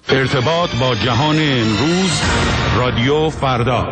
ارتباط با جهان امروز، رادیو فردا.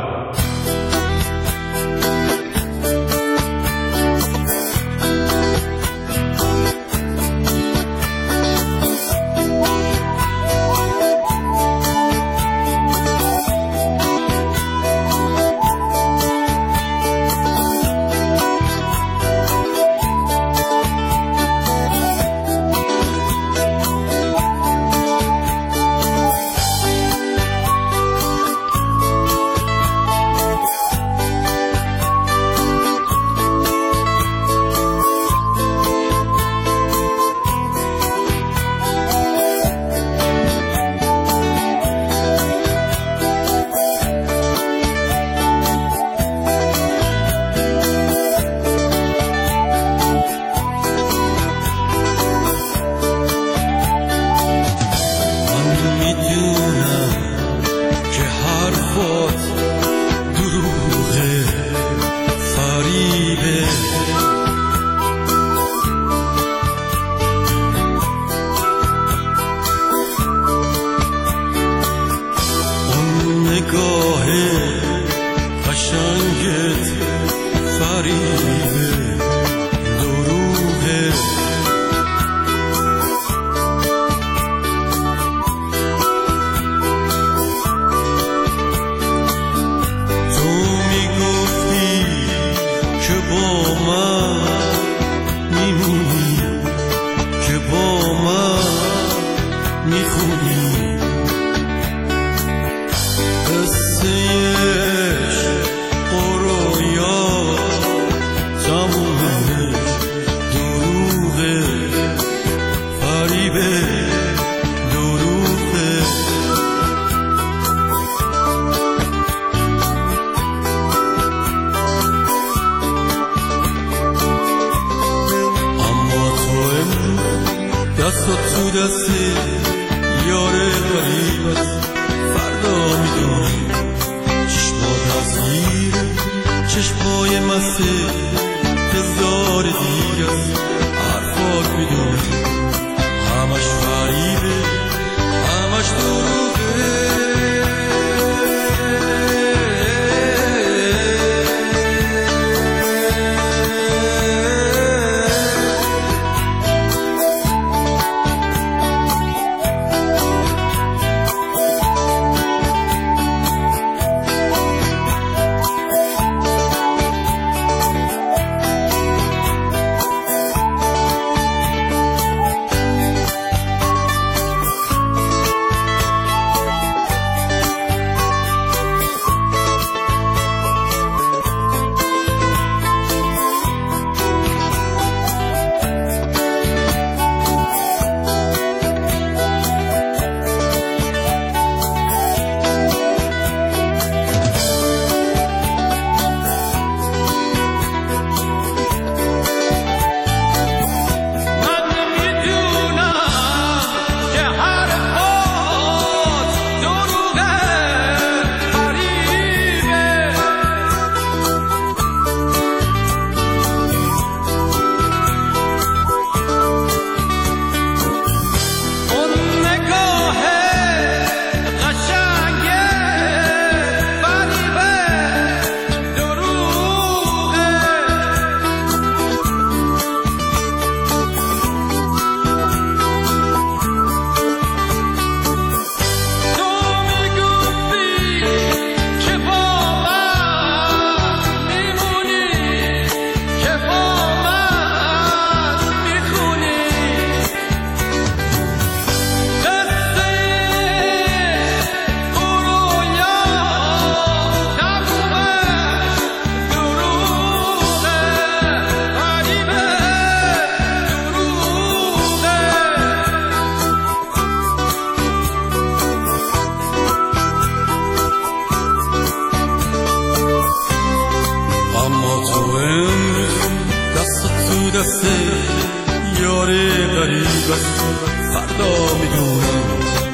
فردا میدونم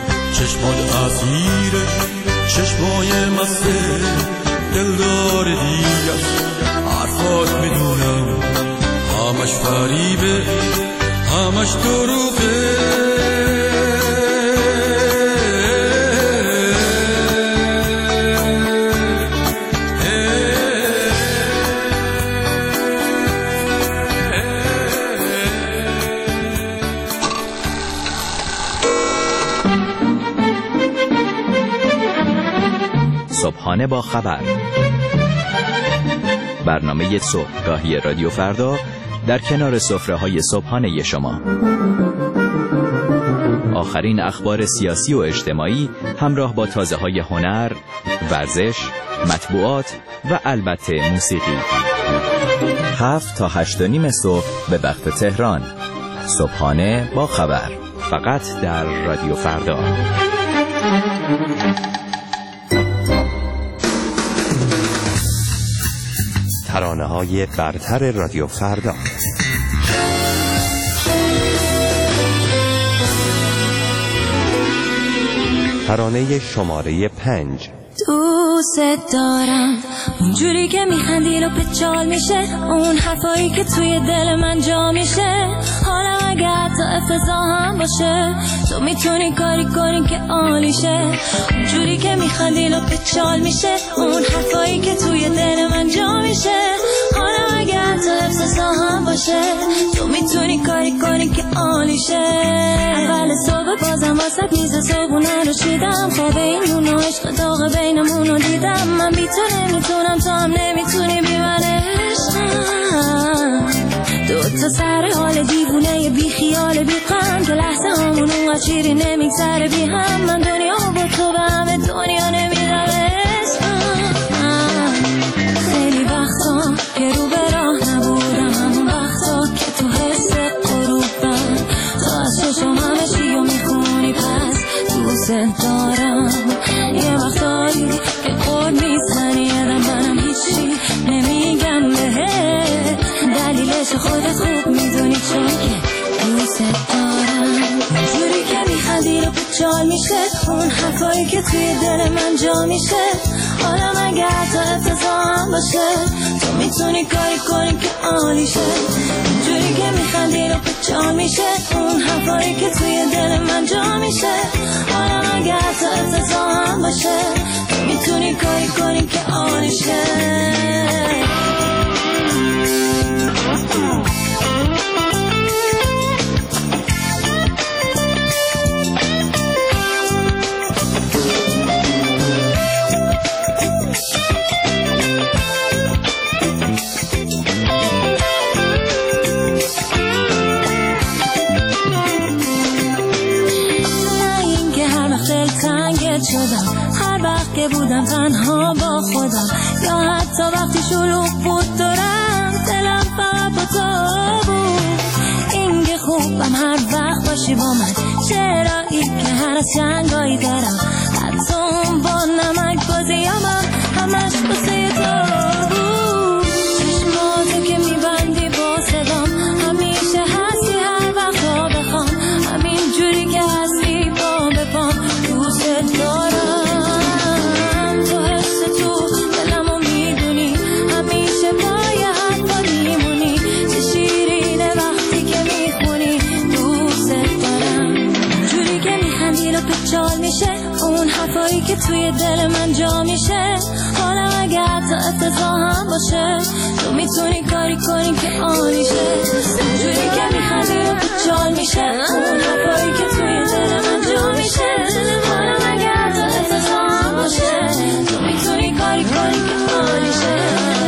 چشمات اسیر چشمای مسته دلدار دیگر حرفات میدونم همش فریبه همش دروغه صبحانه با خبر، برنامه صبحگاهی رادیو فردا در کنار سفره‌های صبحانه شما. آخرین اخبار سیاسی و اجتماعی همراه با تازه‌های هنر، ورزش، مطبوعات و البته موسیقی. 7 تا 8:30 صبح به وقت تهران. صبحانه با خبر، فقط در رادیو فردا. ترانه‌های برتر رادیو فردا. ترانه شماره 5. دوست دارم اونجوری که میخندی و پچال میشه، اون حرفایی که توی دل من جا میشه. حالا اگه حتی افتضاح هم باشه، تو میتونی کاری کنی که عالیشه. اونجوری که میخندی و پچال میشه، اون حرفایی که توی دل من جا میشه. حالا اگه حتی افتضاح هم باشه، تو میتونی کاری کنی که عالیشه. اول صبح بازم واسه میز صبحونه رو چیدم، خواب این و عشق داغ بینمونو دیدم. من بی تو نمیتونم، تو هم نمیتونی بی من عشقم. دوتا سر حال دیوونه بی خیال بی غم، که لحظه همون اونقدر شیری نمیگذره بی هم. من دنیا با تو به همه دنیا نمیدم عشقم. خیلی وقتا که رو به راه نبودم، همون وقتا که تو حس غروبم، تو از چشم همه چی رو میخونی، پس دوست دارم. یه وقتایی که قول میزنی ادم، منم هیچی نمیگم بهت، دلیلش خودت خوب میدونی، چون که دوست دارم. اونجوری که میخندی رو پچال میشه، اون حرفایی که توی دل من جا میشه. حالا مگه حتی افتضاح هم باشه، تو میتونی کاری کنی که عالیشه. اونجوری که میخندی رو پچال میشه، اون حرفایی که توی دل من جا میشه. حالا مگه حتی افتضاح هم باشه، تو میتونی کاری کنی که عالیشه. شدم هر وقت که بودم تنها با خودم، یا حتی وقتی شلوغ بود دورم، دلم فقط با تو بود. این که خوبم هر وقت باشی با من، چرا این که هر از جنگایی دارم، حتی اون با نمک بازیامم همش بسه تو بود. چشماتو که میبندی با صدام، همیشه هستی هر وقت ها بخوام، همین جوری که هستی با بپام. دوست دارم تو حس تو دلمو میدونی، همیشه پای حرفا میمونی، چه شیرینه وقتی که میخونی. دوست دارم جوری که میخندی رو پچال میشه، اون حرفایی که توی دل من جا میشه. حالا اگه حتی افتضاح هم باشه، تو میتونی کاری کنی که عالیشه. جوری که میخندی رو پچال میشه، اون حرفایی که توی دل من جا میشه. حالا اگه حتی افتضاح هم باشه، تو میتونی کاری کنی که عالیشه.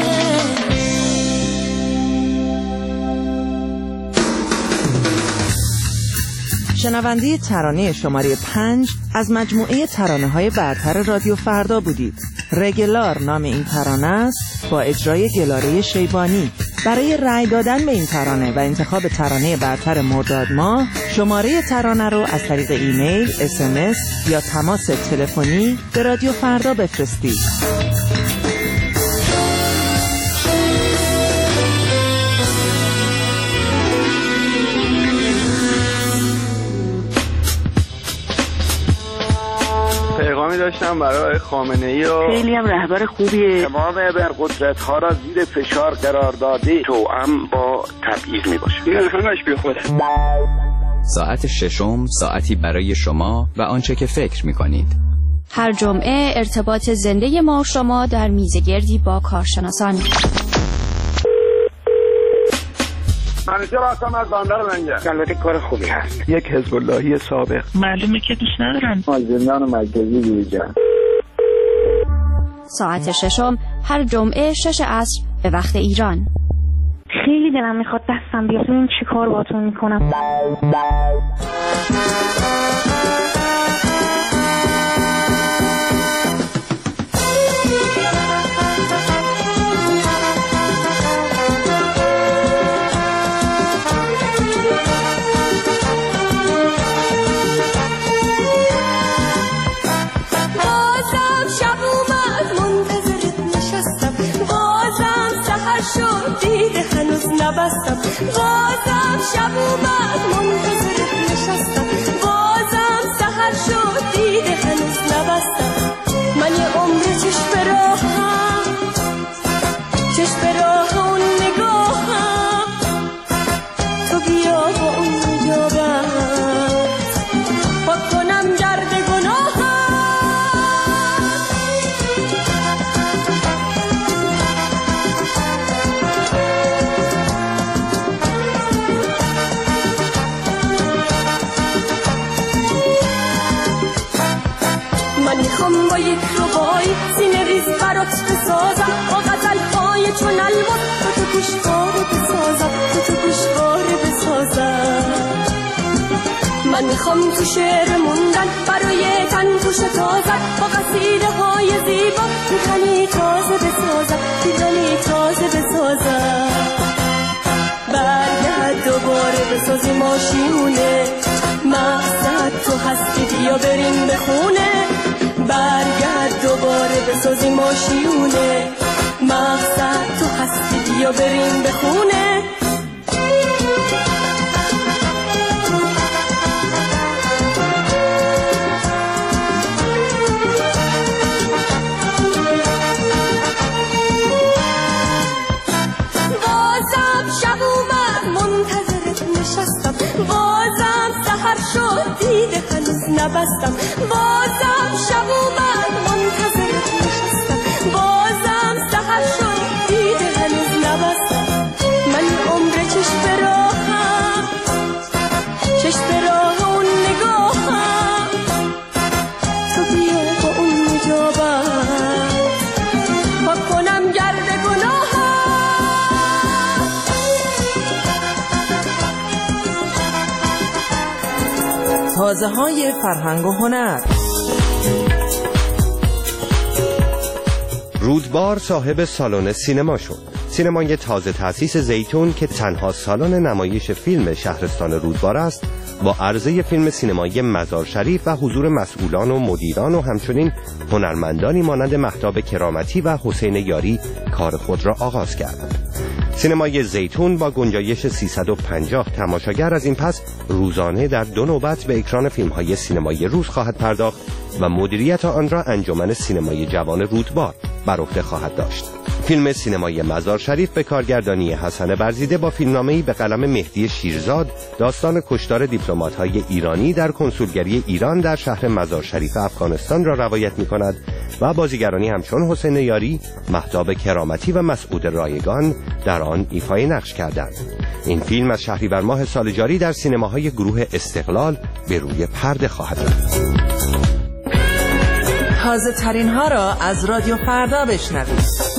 شنونده ترانه شماره 5 از مجموعه ترانه‌های برتر رادیو فردا بودید. رگلار نام این ترانه است، با اجرای گلاره شیبانی. برای رأی دادن به این ترانه و انتخاب ترانه برتر مرداد ماه، شماره ترانه رو از طریق ایمیل، SMS یا تماس تلفنی به رادیو فردا بفرستید. پیغامی داشتم برای خامنه‌ای و خیلی هم رهبر خوبیه. تمام ابرقدرت‌ها را زیر فشار قرار داده، توأم با تبعیض میباشه. این همش بی خوده. ساعت 6 ساعتی برای شما و آنچه که فکر می‌کنید. هر جمعه ارتباط زنده ما و شما در میزگردی با کارشناسان. منیجر هستم از بندر لنگر. البته کار خوبی هست. یک حزب اللهی سابق. معلومه که دوست ندارن. زندان مرکزی دیجا. ساعت 6 هر جمعه 6 عصر به وقت ایران. خیلی دلم میخواد دستم بیاد ببینم چی کار باهاتون میکنم. نبستم بازم شب اومد منتظرت نشستم بازم سحر شد دیده هنوز نبستم من یه عمر چشم به راه اون نگاهم تو بیا با اون جابم پاک کنم گرد گناهم میخوام با یک ربای سینه ریز برات بسازم با غزل‌های چون الوان تو گوشواره بسازم من میخوام تو شعر موندن برای تن توش تازن با قصیده های زیبا میخوانی تازه بسازم برگرد دوباره بسازی ماشیونه مقصد تو هستی بیا بریم به خونه برگرد دوباره بسازی ماشیونه مقصد تو هستی بیا بریم به خونه بازم شب اومد منتظرت نشستم بازم سحر شد دیده هنوز نبستم بازم شب اومد منتظرت نشستم بازم سحر شد دیده هنوز نبستم من عمر چشم به راه اون نگاهم تو بیا با اون نجابم پاک کنم گرد گناهم تازه های فرهنگ و هنر. رودبار صاحب سالن سینما شد. سینمای تازه تأسیس زیتون که تنها سالن نمایش فیلم شهرستان رودبار است، با عرضه فیلم سینمایی مزار شریف و حضور مسئولان و مدیران و همچنین هنرمندانی مانند مهتاب کرامتی و حسین یاری کار خود را آغاز کرد. سینمای زیتون با گنجایش 350 تماشاگر از این پس روزانه در 2 نوبت به اکران فیلم‌های سینمایی روز خواهد پرداخت و مدیریت آن را انجمن سینمای جوان رودبار بر عهده خواهد داشت. فیلم سینمای مزار شریف به کارگردانی حسن برزیده با فیلمنامه‌ای به قلم مهدی شیرزاد داستان کشتار دیپلمات‌های ایرانی در کنسولگری ایران در شهر مزار شریف افغانستان را روایت می‌کند و بازیگرانی همچون حسین یاری، مهتاب کرامتی و مسعود رایگان در آن ایفای نقش کردند. این فیلم از شهریور ماه سال جاری در سینماهای گروه استقلال به روی پرده خواهد رفت. تازه ترین ها را از رادیو فردا بشنوید.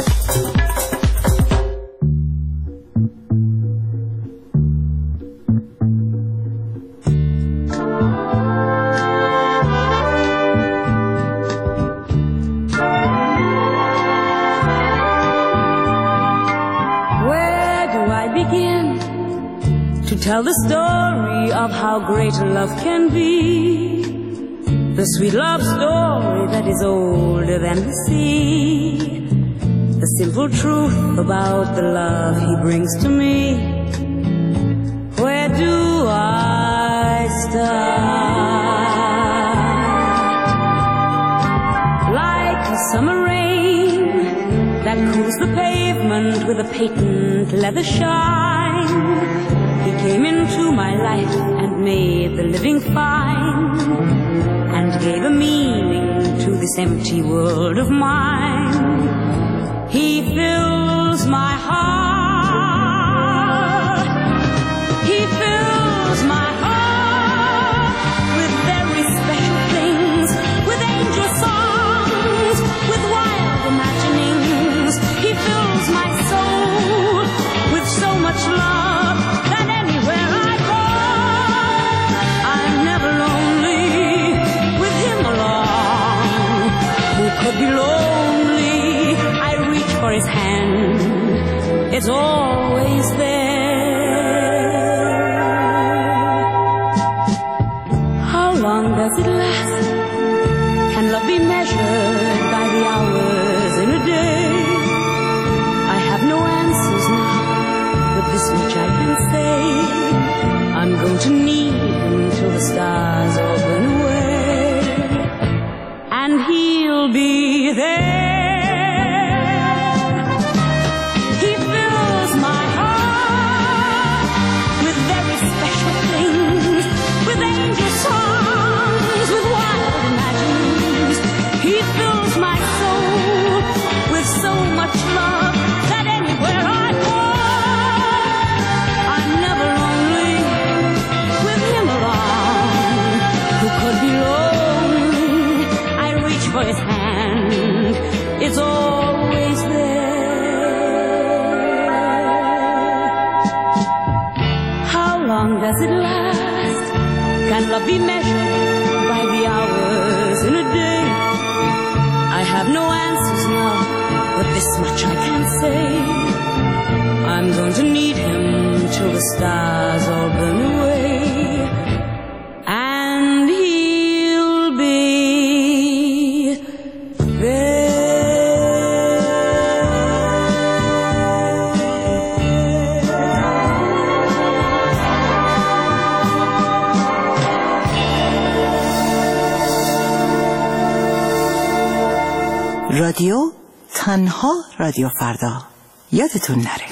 Tell the story of how great love can be, the sweet love story that is older than the sea, the simple truth about the love he brings to me. Where do I start? Like a summer rain that cools the pavement with a patent leather shine, he came into my life and made the living fine, and gave a meaning to this empty world of mine. He fills my heart, he fills my heart with very special things, with angel songs, with wild imagination. could be lonely, I reach for his hand. It's always there. How long does it last? Can love be measured by the hours in a day? I have no answers now, but this much I can say. I'm going to need him till the stars all burn away, and he'll be there. He fills my heart with very special things, with angel songs, with wild imaginings. He fills my soul with so much love that anywhere I go, I'm never lonely with him around. Who could be lonely? I reach for his hand. It's always there. How long does it last? Can love be measured by the hours in a day? I have no answers now, but this much I can say. I'm going to need him till the stars all burn away, and he'll be رادیو تنها رادیو فردا، یادتون نره.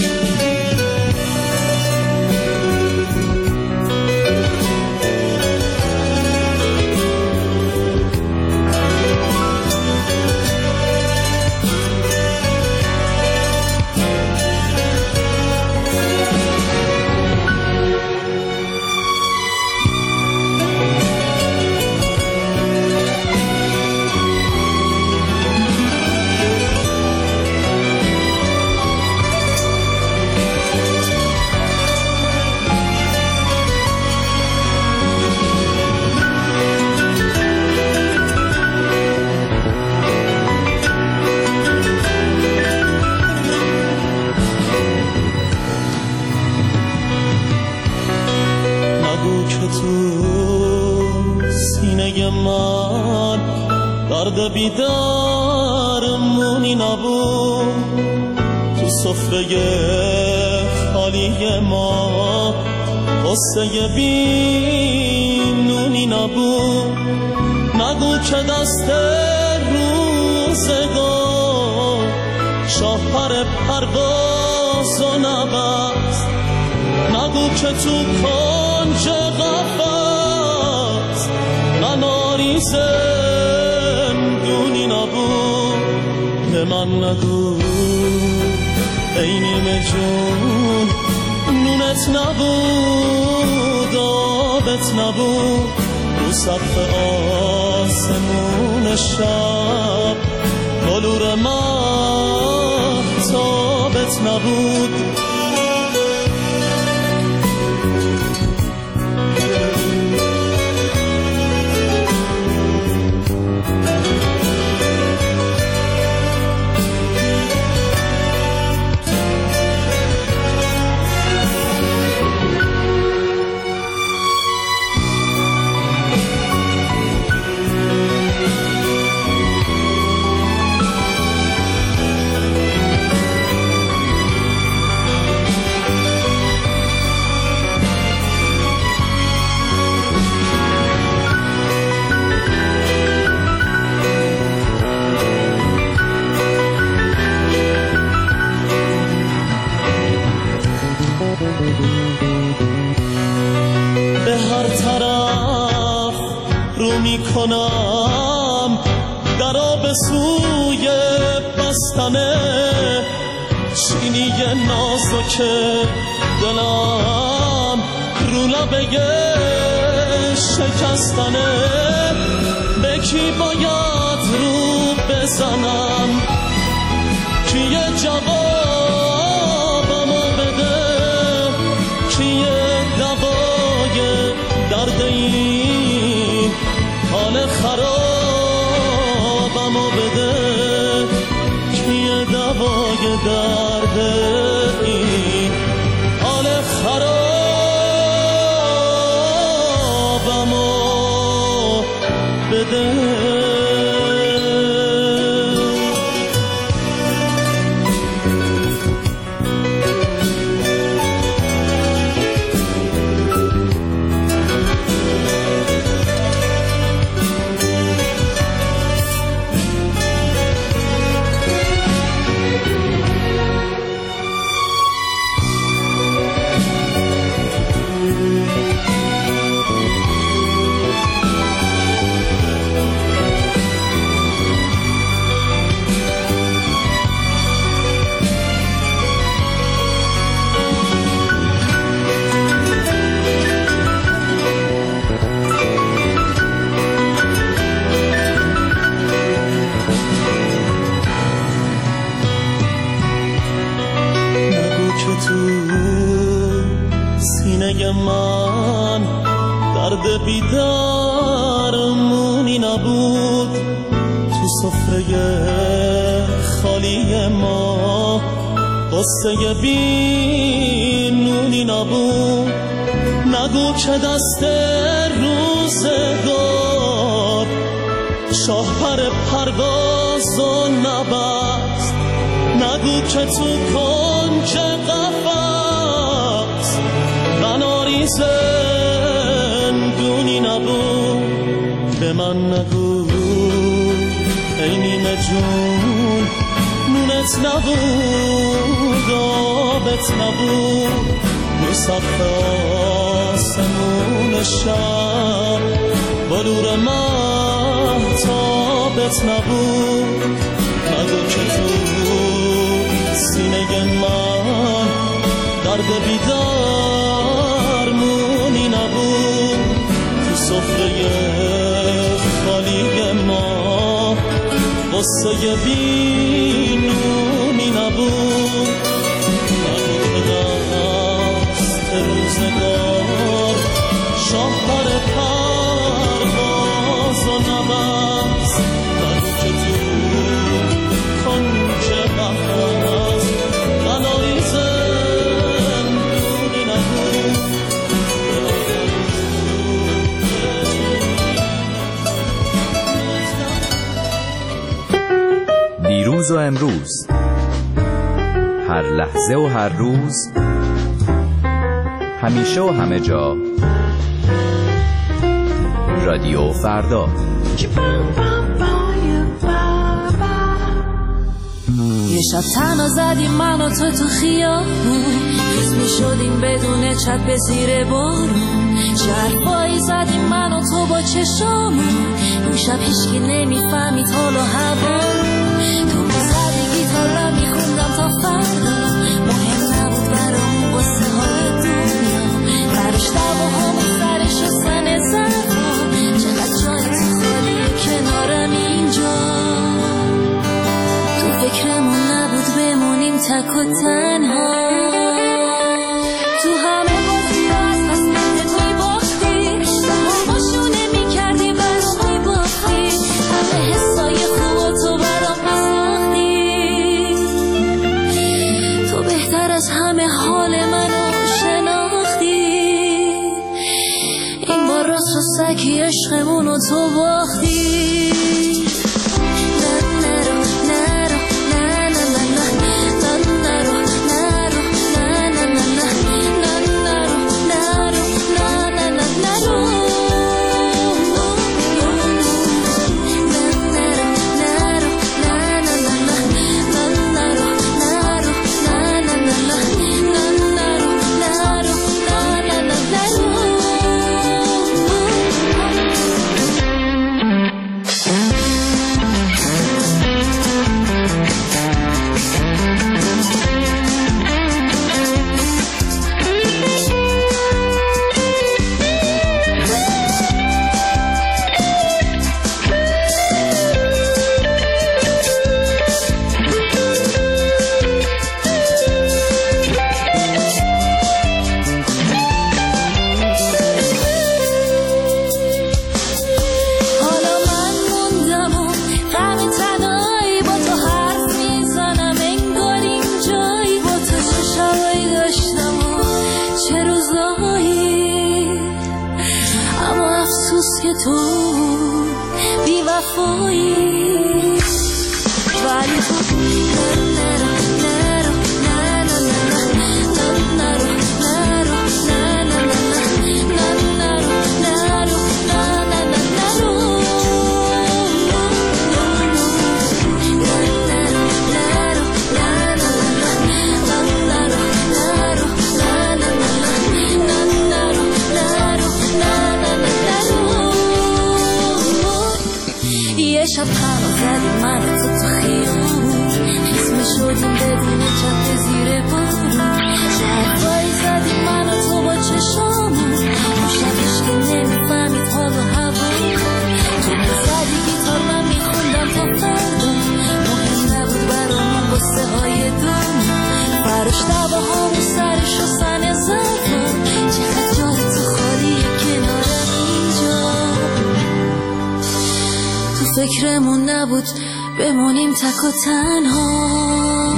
درد بیدارمونی نبود، تو سفره خالی ما قصه بینونی نبود. نگو که دست روزگار شاهپر پرواز و نبست. نگو که تو کنج قفس نناری زندونی نبود. به من نگو ای نیمه جون نونت نبود آبت نبود. رو سقف آسمون شب بلور مهتابت نبود. به هر طرف رو میکنم درا به سوی بستنه. چینی نازک دلم رو لبه شکستنه. به کی باید رو بزنم که یه جوابمو بده، که یه دوای درد این حال خرابمو بده. درد این حال خرابمو بده. من درد بیدارمونی نبود، تو سفره خالی ما قصه بینونی نبود. نگو که دست روزگار شاهپر پروازو نبست، نگو که تو کنج قفس بناری زندونی نبود. به من نگو ای نیمه جون نونت نبود آبت نبود، رو سقف آسمون شب بلور مهتابت نبود. نگو که تو سینه من درد بیدارمونی نبود، تو سفره خالی ما قصه بینونی نبود. نگو که دست روزگار شاهپر پرواز و نبست، نگو که تو کنج قفس بنایی زندونی نبود. دیروز و امروز، هر لحظه و هر روز، همیشه و همه جا، رادیو فردا. یه شب تنها زدیم من و تو خیابون، حس می شدیم بدون چت به زیر بارون، شرفایی زدیم من و تو با چشامون، اون شب هیچکی نمیفهمید حال و هوا، تو میزدی گیتار می خوندم تا فردا، مهم نبود برامون قصه های دنیا، برش دواهام سر شستن زرفا، چقدر جای تو خالی کنارم اینجا، تو فکرمون نبود بمونیم تک و تنها، تو همه بازی ها از قسمت توی باختی، هماشو نمی کردی برام می باختی، همه حسای خوب و تو برام بساختی، تو بهتر از همه حال منو شناختی، این بار راست و سکی عشقمونو تو باختی. بی وفایی ولی تو شب هوا زدیم من تو خیابون خیسمه شدیم بدون چپ زیر بارون شهرهایی زدیم من و تو با چشامون اون شبش که نمیفهمید حال و هوا تو میزدی گیتار من میخوندم تا فردا مهم نبود برامون قصه های دنیا براش دواهامون سر شستن زفا چقدر جای تو خالیه کنار اینجا فکرمون نبود بمونیم تک و تنها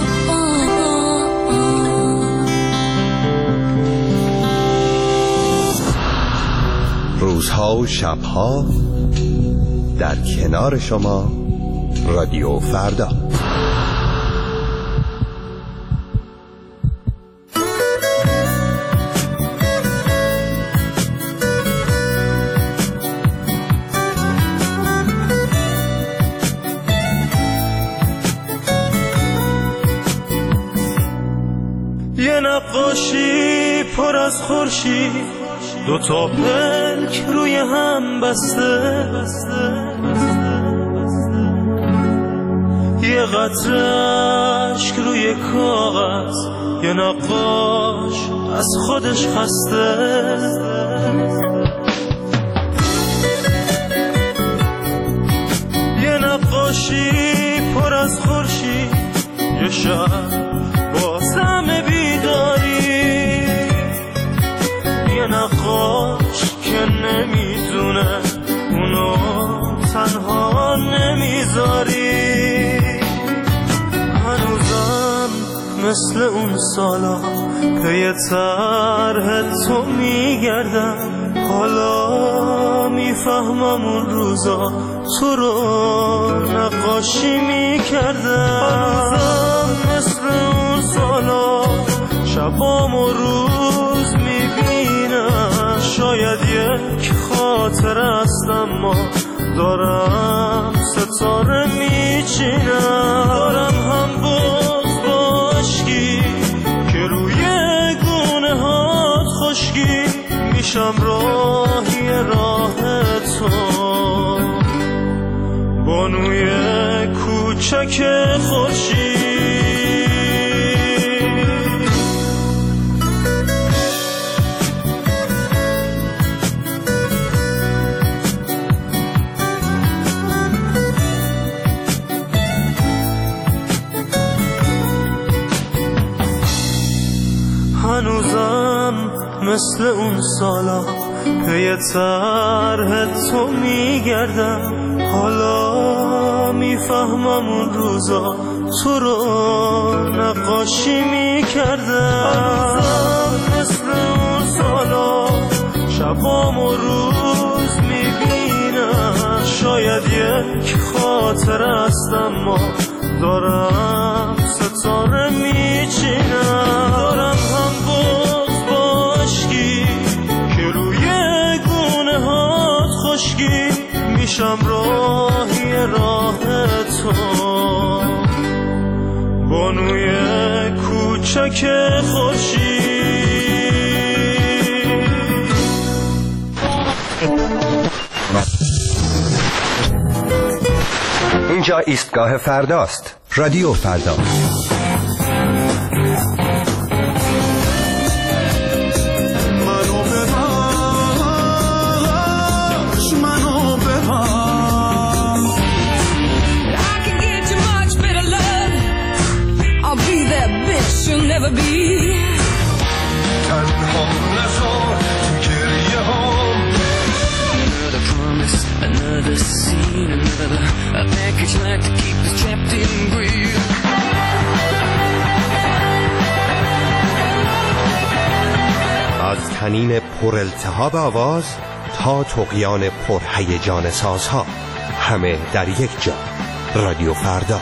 روزها و شبها در کنار شما رادیو فردا. نقاشی پر از خورشید دو تا پلک روی هم بسته یه قطره اشک روی کاغذ یه نقاش از خودش خسته یه نقاشی پر از خورشید یه شب بازم بیداری یه نقاش که نمیدونه اونو تنها نمیذاری هنوزم مثل اون سالا پی طرح تو میگردم حالا میفهمم اون روزا تو رو نقاشی میکردم هنوزم مثل اون سالا شبام و روز میبینم شاید یک خاطر است اما دارم ستاره میچینم دارم هم باز با عشقی که روی گونه هات خشکی میشم راهی راه تو بانوی کوچک خورشید هنوزم مثل اون سالا پی طرح تو میگردم حالا میفهمم اون روزا تو رو نقاشی میکردم هنوزم مثل اون سالا شبام و روز میبینم شاید یک خاطر است اما دارم ستاره میچینم دارم هم باز با عشقی که روی گونه هات خشکی میشم راهی راه تو بانوی کوچک خورشید اینجا ایستگاه فرداست. رادیو فردا. Another scene, another a package like to keep us trapped in greed. از طنین پر التهاب آواز تا طغیان پر هیجان سازها همه در یک جا. رادیو فردا.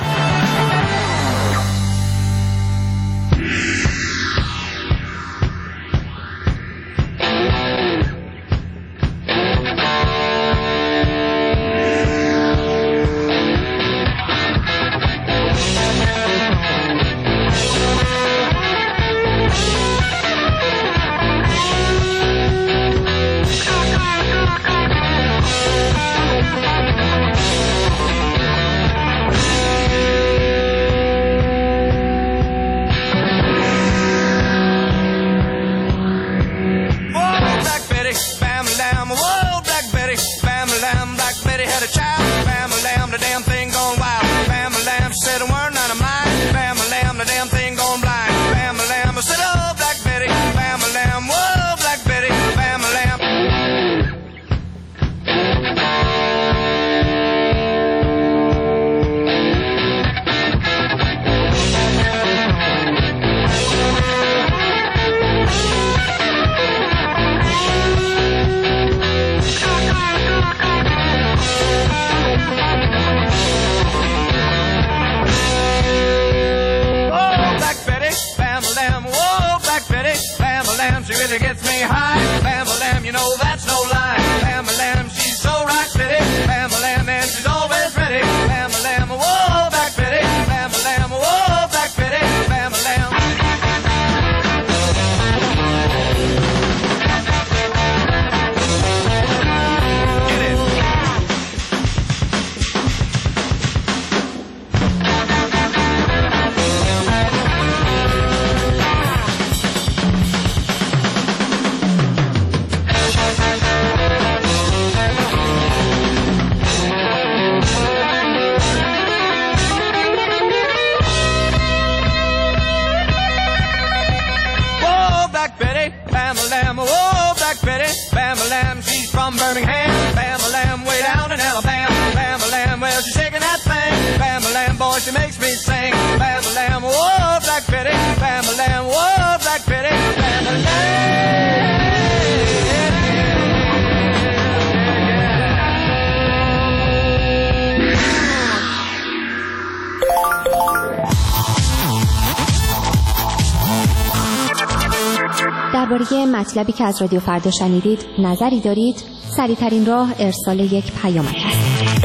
درباره مطلبی که از رادیو فردا شنیدید نظری دارید؟ سریع‌ترین راه ارسال یک پیامک است.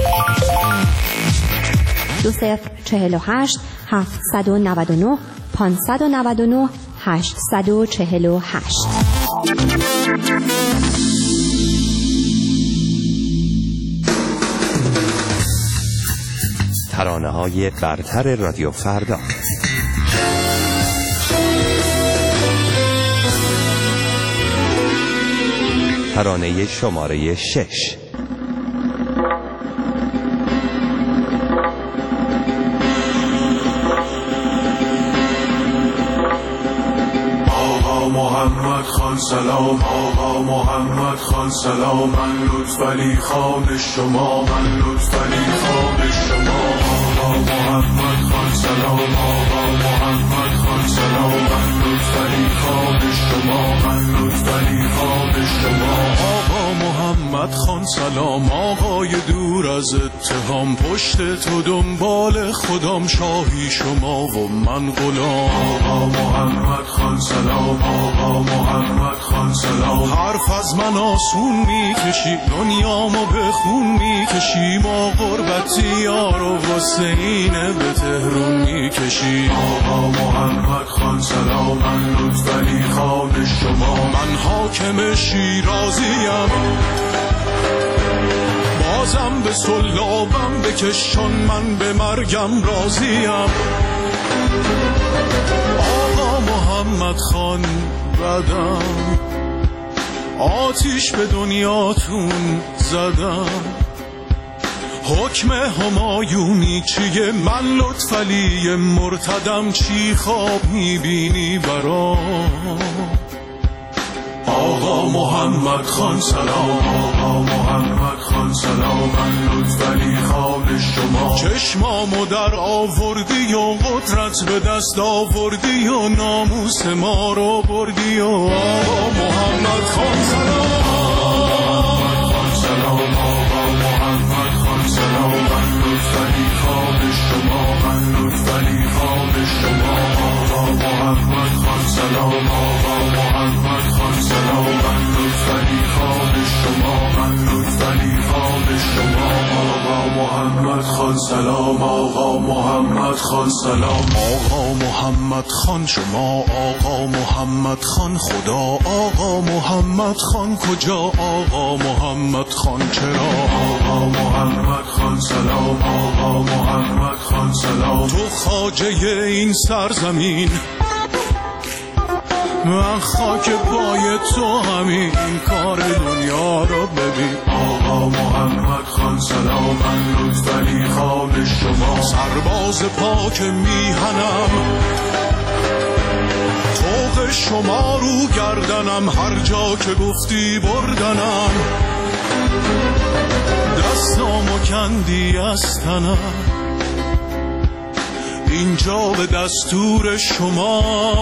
2048 799 599 848. ترانه‌های برتر رادیو فردا. ترانه شماره 6. آقا محمد خان سلام، آقا محمد خان سلام، من لطفعلی خان شما، من لطفعلی خان شما. آقا محمد خان سلام، آقا محمد خان سلام، من لطفعلی خان شما، من لطفعلی خان شما. آقا محمد خان سلام، آقای دور از اتهام، پشت تو دنبال خودم، شاهی شما و من غلام. آقا محمد خان سلام، آقا محمد خان سلام، حرف از من آسون میکشی، دنیامو به خون میکشی، با غربتی یار و حسینه به تهرون میکشی. آقا محمد خان سلام، من لطفعلی خان شما، من حاکم شیرازیم، بازم به سلابم بکشان، من به مرگم راضیم. آقا محمد خان بدم، آتیش به دنیاتون زدم، حکم همایونی چیه؟ من لطفعلی مرتدم، چی خواب میبینی برام؟ آقا محمد خان سلام، آقا محمد خان سلام، من لطفعلی خان شما، چشمامو در آوردی و قدرت به دست آوردی و ناموس ما رو بردی و آقا محمد خان سلام، آقا محمد خان سلام، آقا محمد خان سلام، محمد خان سلام، آقا محمد خان سلام. آقا محمد خان شما، آقا محمد خان خدا، آقا محمد خان کجا، آقا محمد خان چرا. آقا محمد خان سلام، آقا محمد خان سلام. تو خواجه این سرزمین، من خاک پای تو همین کار دنیا رو ببین. آقا محمد خان سلام، من لطفعلی خان شما، سرباز پاک میهنم، طوق شما رو گردنم، هر جا که گفتی بردنم، دستامو کندی از تنم، اینجا به دستور شما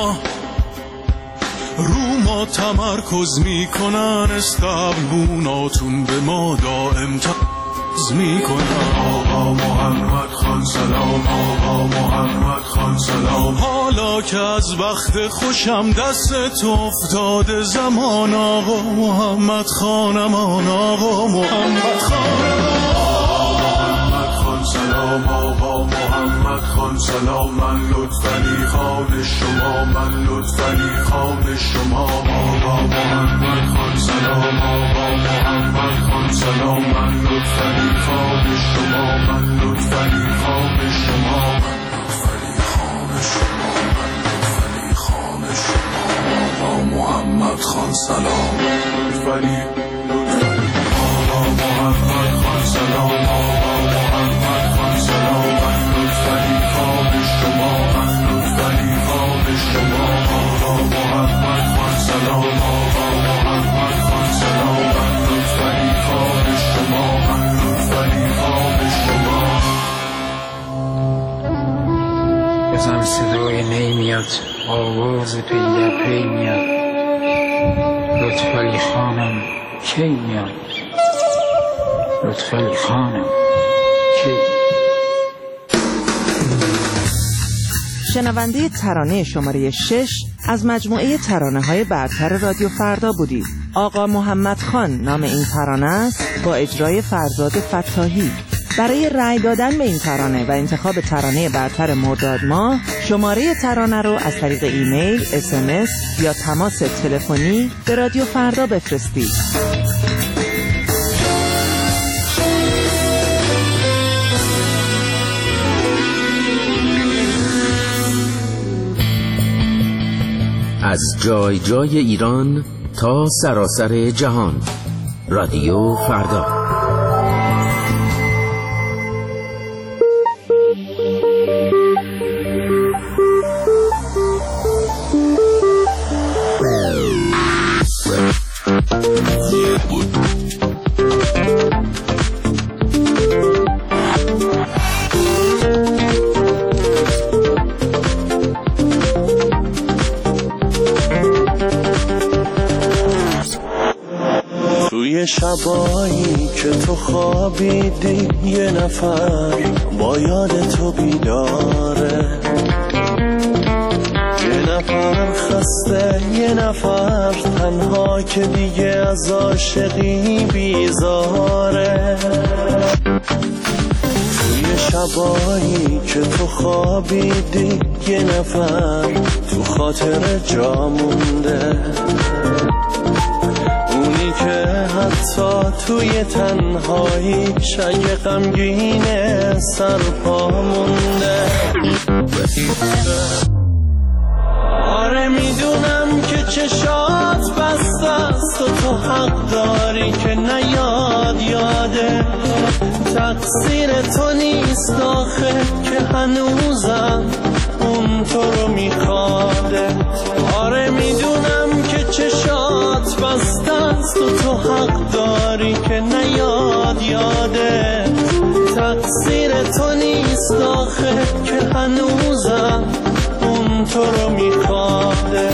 رو ما تمرکز میکنن، استقبوناتون به ما دائم تمرکز میکنن. آقا محمد خان سلام، آقا محمد خان سلام. حالا که از وقت خوشم دست تو افتاده زمان، آقا محمد خانمان، آقا محمد خانمان. سلام آقا محمد خان سلام، من لطفعلی خان شما، من لطفعلی خان شما. آقا محمد خان سلام، آقا محمد خان سلام، من لطفعلی خان شما، من لطفعلی خان شما، لطفعلی خان شما، لطفعلی خان شما. آقا محمد خان سلام، لطفعلی آقا محمد خان سلام، آقا محمد خان سلام، من لطفعلی خان شما، من لطفعلی خان شما. آقا محمد خان سلام، آقا محمد خان سلام، من لطفعلی خان شما، من لطفعلی خان شما. بزن صدای نی میاد، آواز پی در پی میاد، لطفعلی خانم کی میاد، لطفعلی خانم کی. شنونده ترانه شماره 6 از مجموعه ترانه‌های برتر رادیو فردا بودید. آقا محمد خان نام این ترانه است با اجرای فرزاد فتاحی. برای رأی دادن به این ترانه و انتخاب ترانه برتر مرداد ماه، شماره ترانه رو از طریق ایمیل، SMS یا تماس تلفنی به رادیو فردا بفرستید. از جای جای ایران تا سراسر جهان، رادیو فردا. شبایی که تو خوابیدی یه نفر با یاد تو بیداره، یه نفر خسته، یه نفر تنها که دیگه از عاشقی بیزاره. توی شبایی که تو خوابیدی یه نفر تو خاطر جا مونده، اونی که حتی توی تنهایی شگ غمگینه سرپا مونده. آره میدونم که چشات بسته است و تو حق داری که نیاد یاده، تقصیر تو نیست آخه که هنوزم اون تو رو میخواده. آره میدونم که چشات بسته است و تو حق داری که نیاد یاده، تقصیر تو نیست آخه که هنوزم اون تو رو میخواده.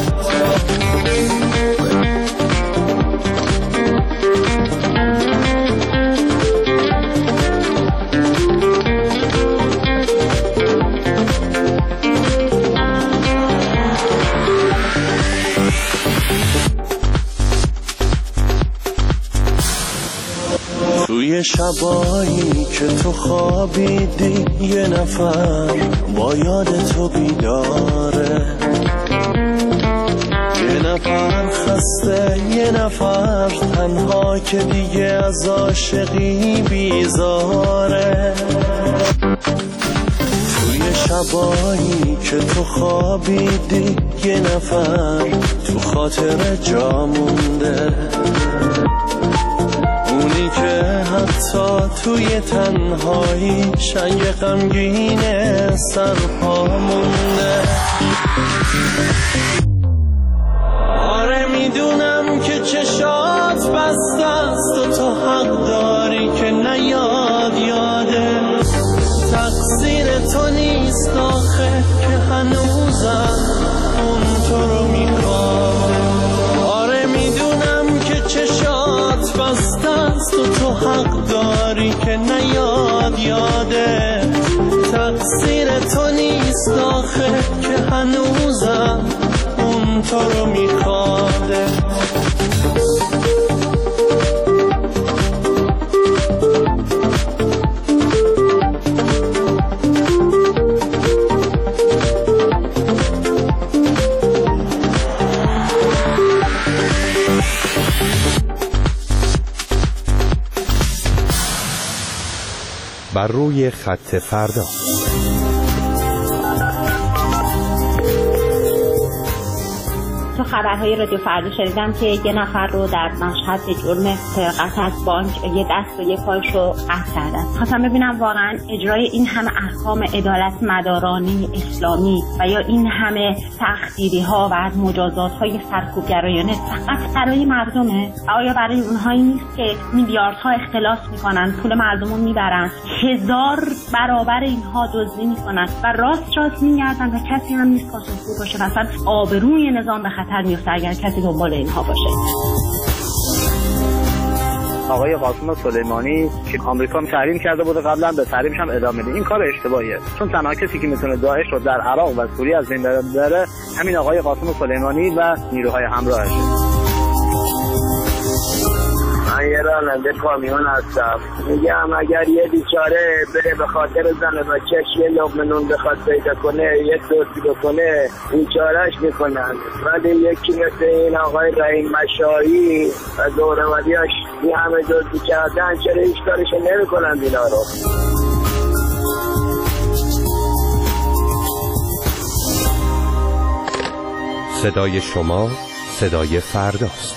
توی توی شبایی که تو خوابیدی یه نفر با یاد تو بیداره، یه نفر خسته یه نفر تنها که دیگه از عاشقی بیزاره. توی شبایی که تو خوابیدی یه نفر تو خاطر جا مونده، اونی که حتی توی تنهایی شنگ غمگین سرپا مونده. آره میدونم که چشات بسته است و تو حق داری که نیاد یاده، تقصیر تو نیست آخه که هنوزم اون تو رو میخواد. آره میدونم که چشات بسته است و تو حق داری که نیاد یاده، تقصیر تو نیست آخه که هنوزم اون تو رو میخواده. بر روی خط فردا. تو خبرهای رادیو فردا شنیدم که یه نفر رو در مشهد به جرم سرقت از بانک یه دست و یه پایش رو قطع کردن. خواستم ببینم واقعا اجرای این همه احکام عدالت مدارانه اسلامی و یا این همه تخدیری ها و مجازات های سرکوبگرایانه فقط برای مردمه؟ آیا برای اونهایی نیست که میلیاردها اختلاس میکنن، پول مردم رو میبرن، 1000 برابر اینها دزدی میکنن و راست میگردن و کسی هم نیست پاسخگو باشه؟ مثلا آبروی نظام به خطر میفته اگر کسی دنبال اینها باشه. آقای قاسم سلیمانی که آمریکا تحریم کرده بوده قبلا، به تحریمش هم ادامه میده. این کار اشتباهیه، چون تنها کسی که میتونه داعش رو در عراق و سوریه از بین ببره همین آقای قاسم سلیمانی و نیروهای همراهشه. من یه راننده کامیون هستم، میگم اگر یه بیچاره بره به خاطر زن و بچه‌ش یه لقمه نون بخواد پیدا کنه، یه دوستی بکنه، بیچارهش میکنن، ولی یکی مثل این آقای رحیم مشایی و دوره‌وریاش این همه دوستی کردن، چرا هیچ کارشو نمیکنن اینا رو؟ صدای شما صدای فرداست.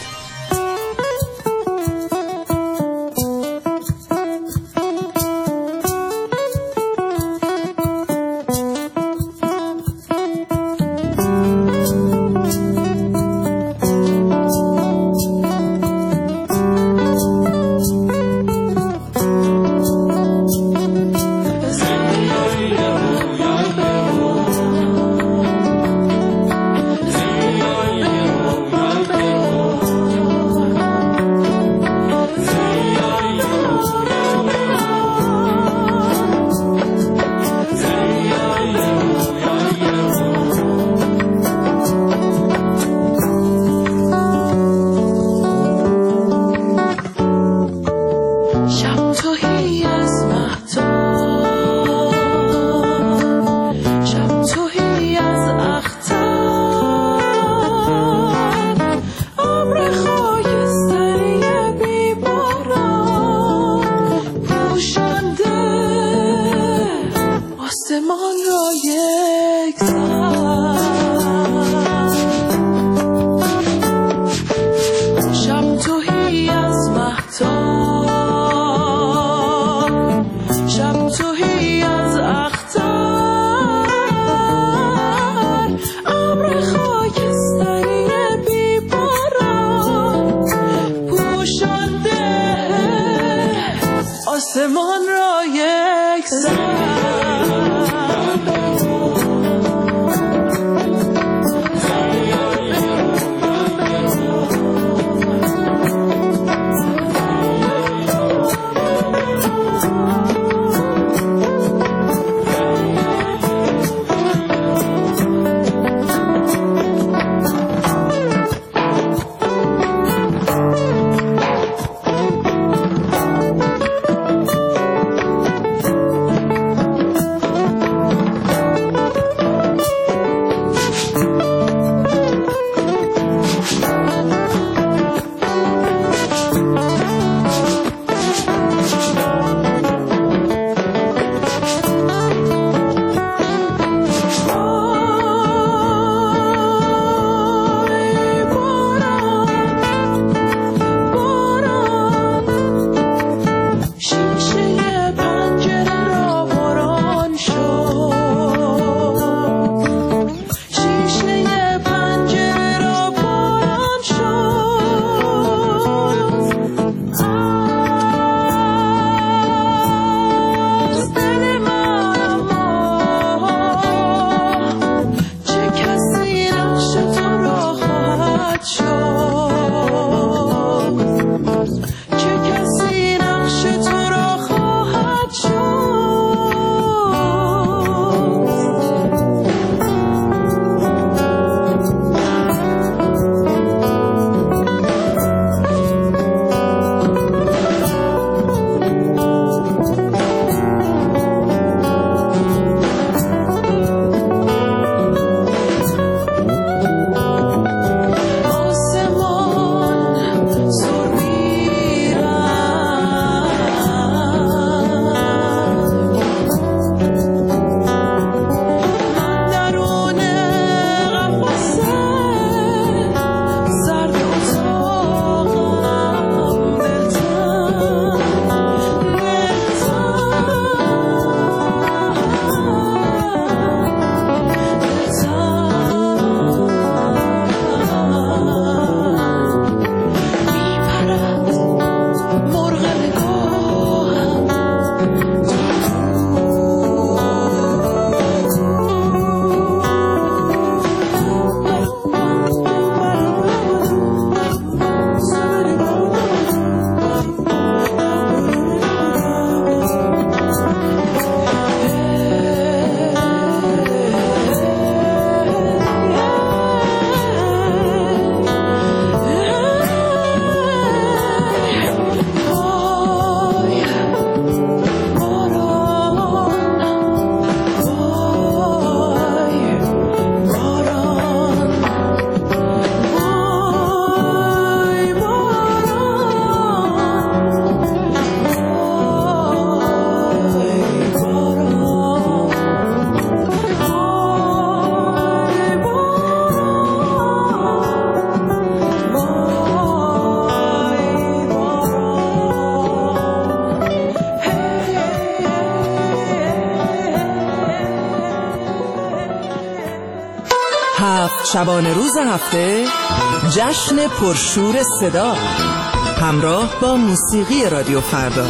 شبانه روز هفته جشن پرشور صدا همراه با موسیقی رادیو فردا.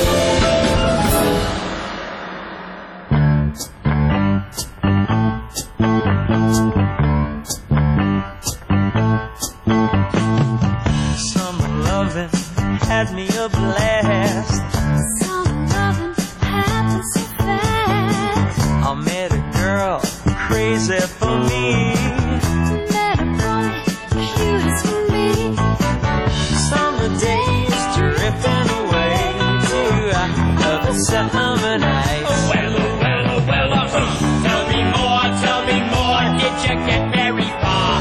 Had me a blast. Some loving happened so fast. I met a girl crazy for me. Met a boy cute as for me. Summer days drifting away to the summer nights. Well, tell me more. Did you get very far?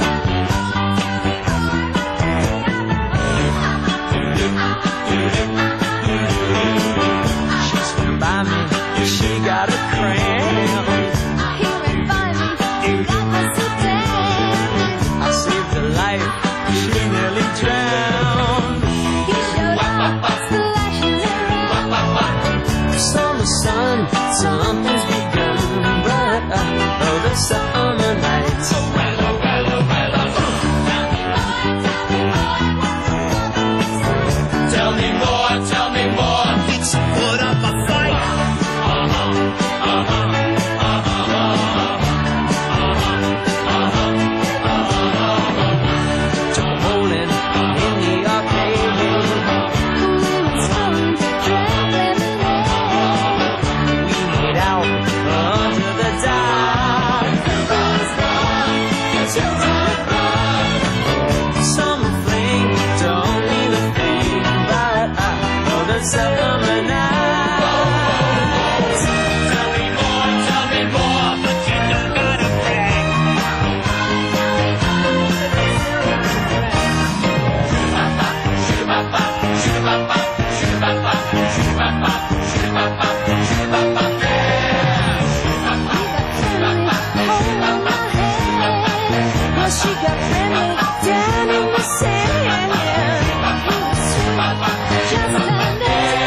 She got a cramp. He went by me, that was so damn. I saved her life, she nearly drowned. He showed up, splashing around. Summer sun, something's begun. But the summer nights. Tell me more. Let's put up a fight. Summer nights. Tell me more, but you don't gotta brag. Well, she got friendly down in the sand. He was sweet, just like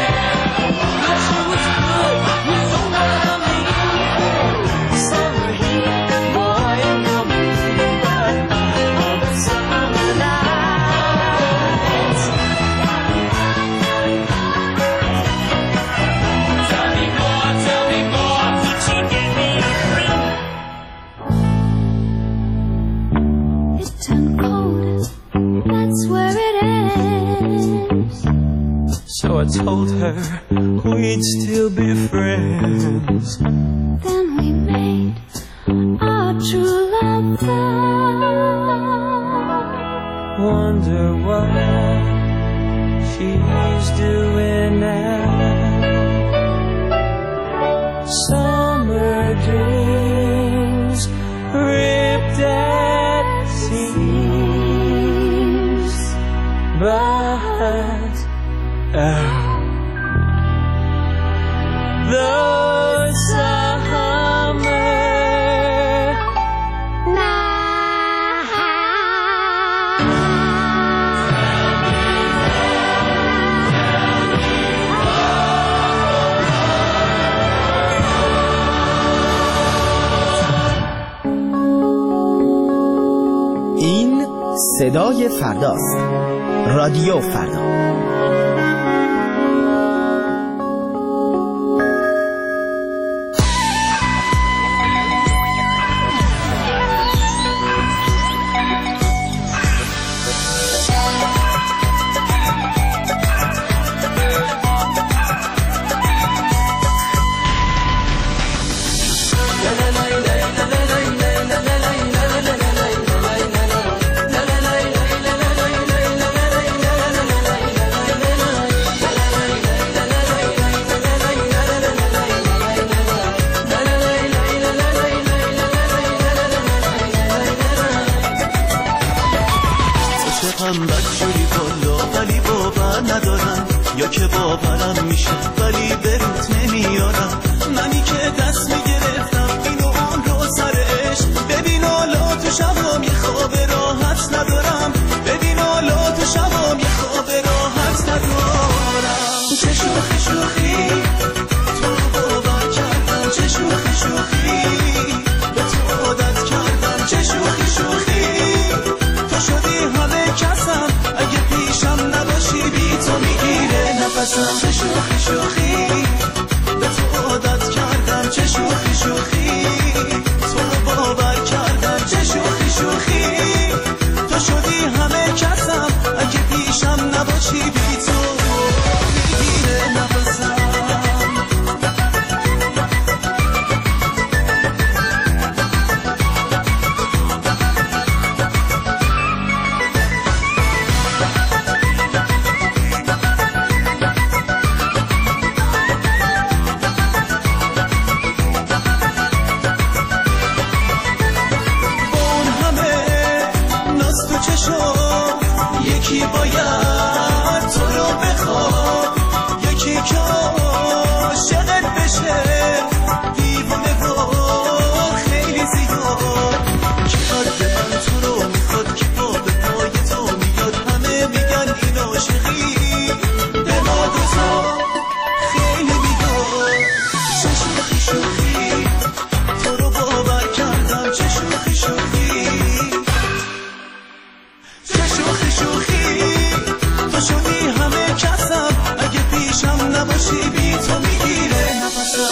I told her we'd still be friends. Then we made our true love vow. Wonder what she's doing now. Summer dreams ripped at seams, but the summer night. این صدای فرداست. رادیو فردا.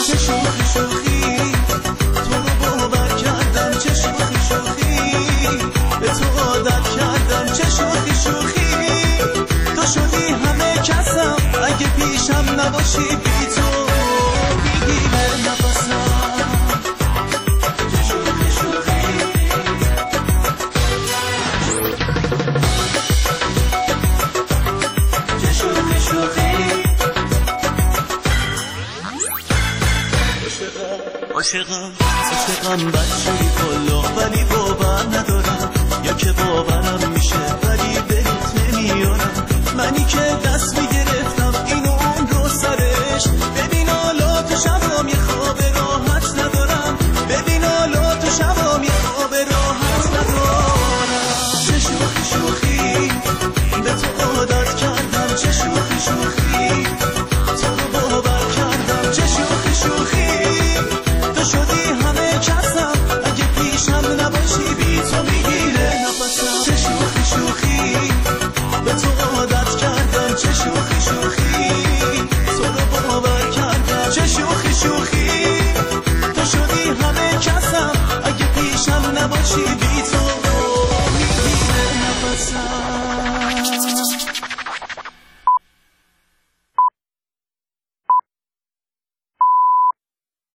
چه شوخی شوخی تو رو باور کردم چه شوخی شوخی به تو عادت کردم چه شوخی شوخی تو شدی همه کسم اگه پیشم نباشی بی تو میگیره نفسم چه شوخی شوخی چه شوخی شوخی عاشقم بچه‌ای کلا ولی باور ندارم یا که باورم میشه ولی بهت نمیارم منی که دست میگرفتم این و اون رو سرش ببین حالا تو شبا